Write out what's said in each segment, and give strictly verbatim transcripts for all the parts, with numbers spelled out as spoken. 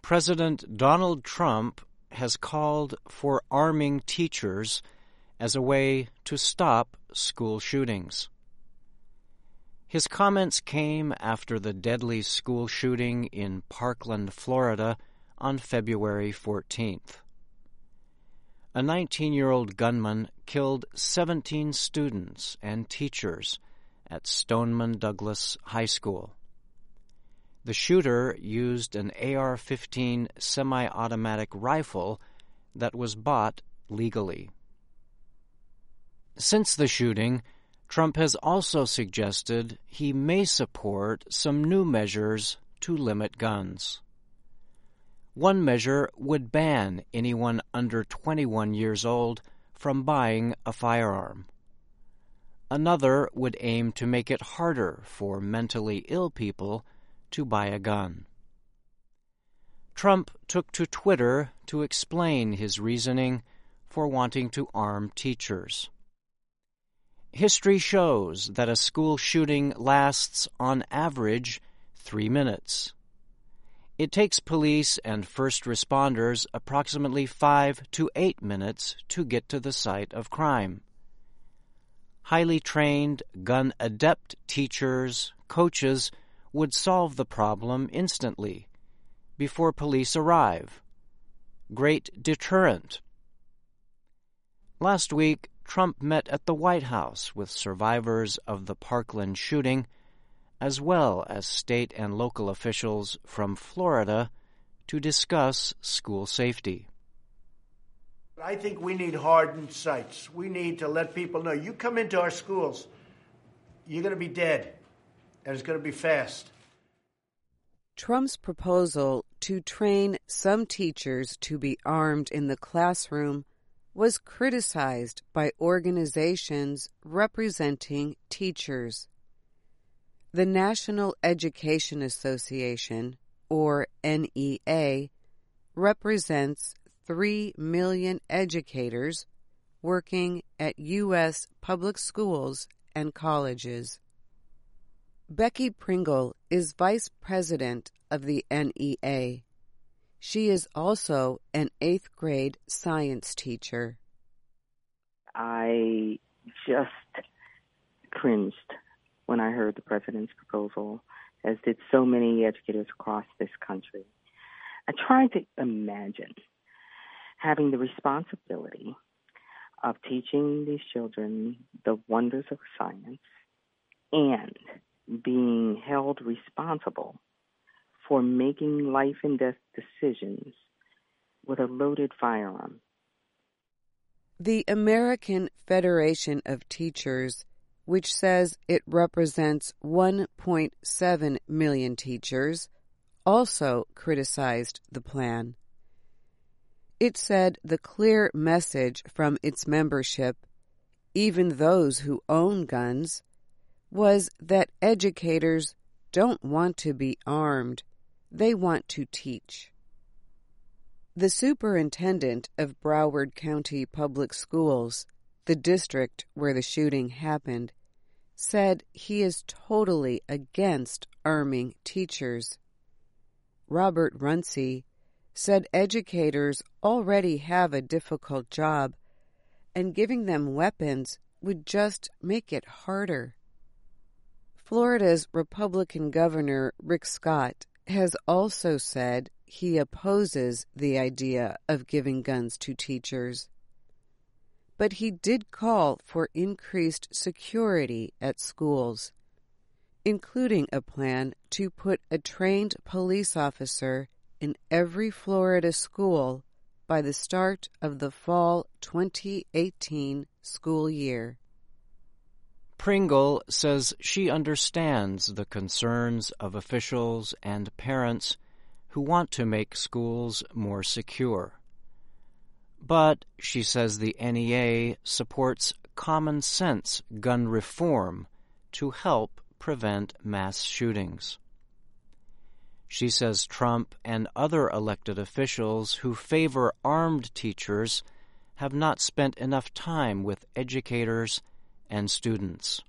President Donald Trump has called for arming teachers as a way to stop school shootings. His comments came after the deadly school shooting in Parkland, Florida, on February fourteenth. A nineteen-year-old gunman killed seventeen students and teachers at Stoneman Douglas High School. The shooter used an A R fifteen semi-automatic rifle that was bought legally. Since the shooting, Trump has also suggested he may support some new measures to limit guns. One measure would ban anyone under twenty-one years old from buying a firearm. Another would aim to make it harder for mentally ill people to buy a gun. Trump took to Twitter to explain his reasoning for wanting to arm teachers. History shows that a school shooting lasts, on average, three minutes. It takes police and first responders approximately five to eight minutes to get to the site of crime. Highly trained, gun-adept teachers, coaches, would solve the problem instantly, before police arrive. Great deterrent. Last week, Trump met at the White House with survivors of the Parkland shooting, as well as state and local officials from Florida, to discuss school safety. I think we need hardened sights. We need to let people know, you come into our schools, you're going to be dead, and it's going to be fast. Trump's proposal to train some teachers to be armed in the classroom was criticized by organizations representing teachers. The National Education Association, or N E A, represents three million educators working at U S public schools and colleges. Becky Pringle is vice president of the N E A. She is also an eighth grade science teacher. I just cringed when I heard the president's proposal, as did so many educators across this country. I tried to imagine having the responsibility of teaching these children the wonders of science and being held responsible for making life and death decisions with a loaded firearm. The American Federation of Teachers, which says it represents one point seven million teachers, also criticized the plan. It said the clear message from its membership, even those who own guns, was that educators don't want to be armed. They want to teach. The superintendent of Broward County Public Schools, the district where the shooting happened, said he is totally against arming teachers. Robert Runcie said educators already have a difficult job, and giving them weapons would just make it harder. Florida's Republican Governor Rick Scott has also said he opposes the idea of giving guns to teachers. But he did call for increased security at schools, including a plan to put a trained police officer in every Florida school by the start of the fall twenty eighteen school year. Pringle says she understands the concerns of officials and parents who want to make schools more secure. But, she says, the N E A supports common sense gun reform to help prevent mass shootings. She says Trump and other elected officials who favor armed teachers have not spent enough time with educators and students.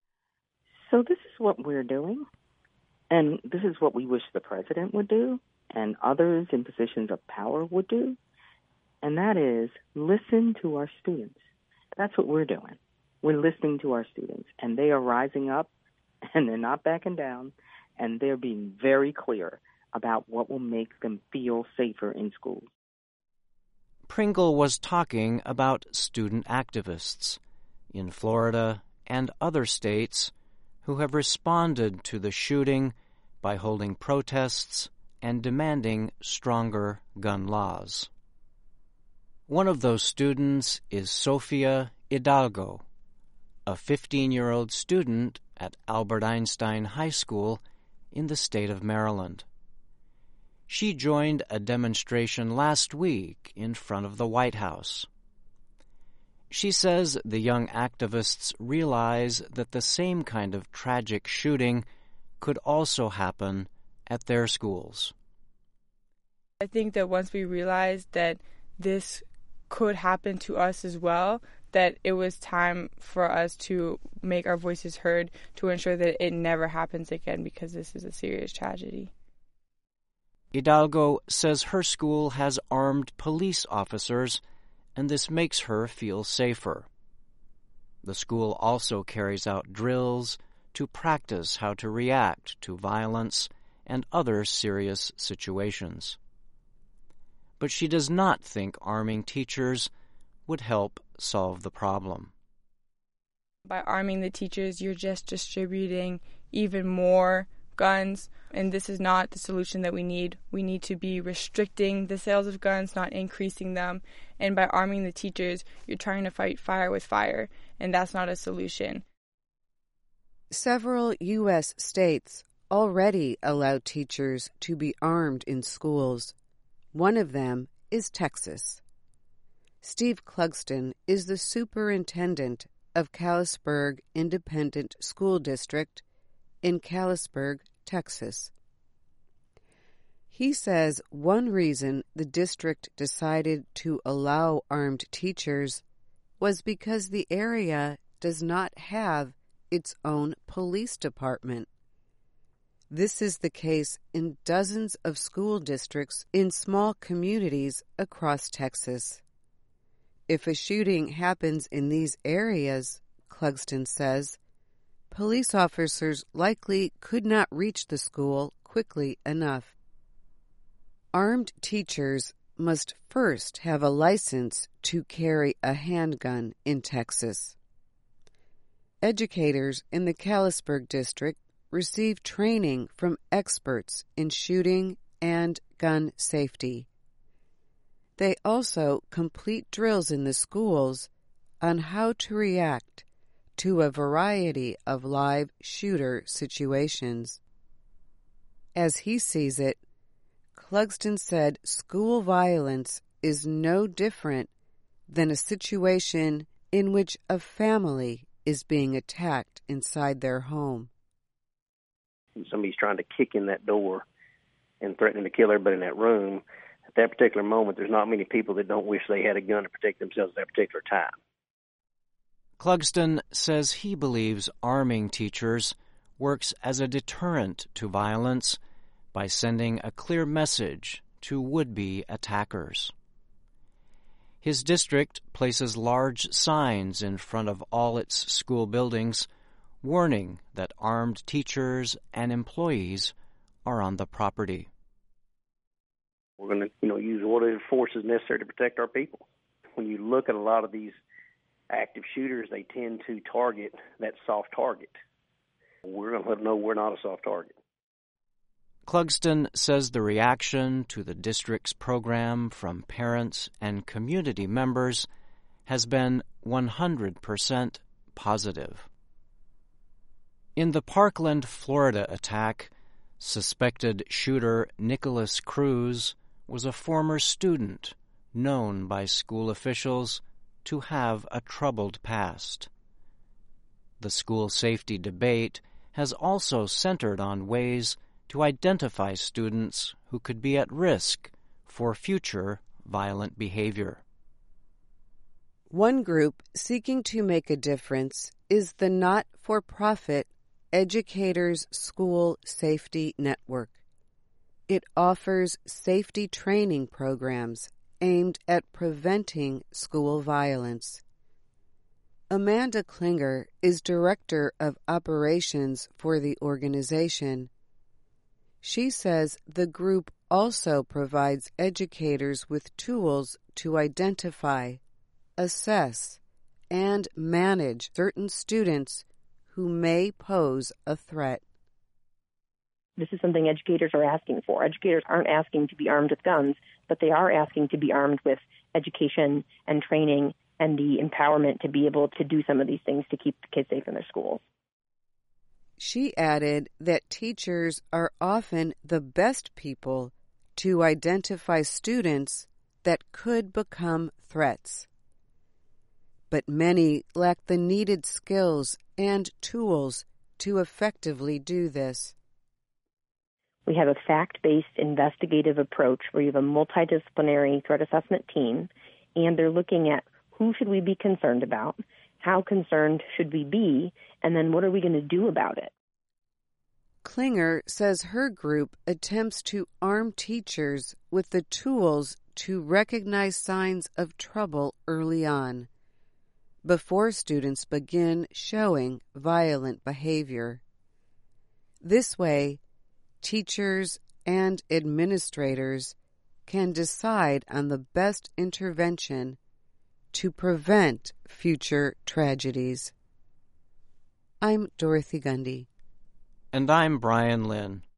So this is what we're doing, and this is what we wish the president would do, and others in positions of power would do, and that is listen to our students. That's what we're doing. We're listening to our students, and they are rising up, and they're not backing down, and they're being very clear about what will make them feel safer in schools. Pringle was talking about student activists in Florida and other states who have responded to the shooting by holding protests and demanding stronger gun laws. One of those students is Sofia Hidalgo, a fifteen-year-old student at Albert Einstein High School in the state of Maryland. She joined a demonstration last week in front of the White House. She says the young activists realize that the same kind of tragic shooting could also happen at their schools. I think that once we realized that this could happen to us as well, that it was time for us to make our voices heard to ensure that it never happens again, because this is a serious tragedy. Hidalgo says her school has armed police officers, and this makes her feel safer. The school also carries out drills to practice how to react to violence and other serious situations. But she does not think arming teachers would help solve the problem. By arming the teachers, you're just distributing even more guns, and this is not the solution that we need. We need to be restricting the sales of guns, not increasing them. And by arming the teachers, you're trying to fight fire with fire, and that's not a solution. Several U S states already allow teachers to be armed in schools. One of them is Texas. Steve Clugston is the superintendent of Kalispell Independent School District in Kalispell, Texas. He says one reason the district decided to allow armed teachers was because the area does not have its own police department. This is the case in dozens of school districts in small communities across Texas. If a shooting happens in these areas, Clugston says, police officers likely could not reach the school quickly enough. Armed teachers must first have a license to carry a handgun in Texas. Educators in the Kalispell district receive training from experts in shooting and gun safety. They also complete drills in the schools on how to react to a variety of live shooter situations. As he sees it, Clugston said school violence is no different than a situation in which a family is being attacked inside their home. Somebody's trying to kick in that door and threatening to kill everybody in that room. At that particular moment, there's not many people that don't wish they had a gun to protect themselves at that particular time. Clugston says he believes arming teachers works as a deterrent to violence by sending a clear message to would-be attackers. His district places large signs in front of all its school buildings warning that armed teachers and employees are on the property. We're going to, you know, use whatever force is necessary to protect our people. When you look at a lot of these active shooters, they tend to target that soft target. We're going to let them know we're not a soft target. Clugston says the reaction to the district's program from parents and community members has been one hundred percent positive. In the Parkland, Florida attack, suspected shooter Nicholas Cruz was a former student known by school officials to have a troubled past. The school safety debate has also centered on ways to identify students who could be at risk for future violent behavior. One group seeking to make a difference is the not-for-profit Educators School Safety Network. it offers safety training programs aimed at preventing school violence. Amanda Klinger is Director of Operations for the organization. She says the group also provides educators with tools to identify, assess, and manage certain students who may pose a threat. This is something educators are asking for. Educators aren't asking to be armed with guns, but they are asking to be armed with education and training and the empowerment to be able to do some of these things to keep the kids safe in their schools. She added that teachers are often the best people to identify students that could become threats. But many lack the needed skills and tools to effectively do this. We have a fact-based investigative approach where you have a multidisciplinary threat assessment team, and they're looking at who should we be concerned about, how concerned should we be, and then what are we going to do about it. Klinger says her group attempts to arm teachers with the tools to recognize signs of trouble early on, before students begin showing violent behavior. This way, teachers and administrators can decide on the best intervention to prevent future tragedies. I'm Dorothy Gundy. And I'm Brian Lynn.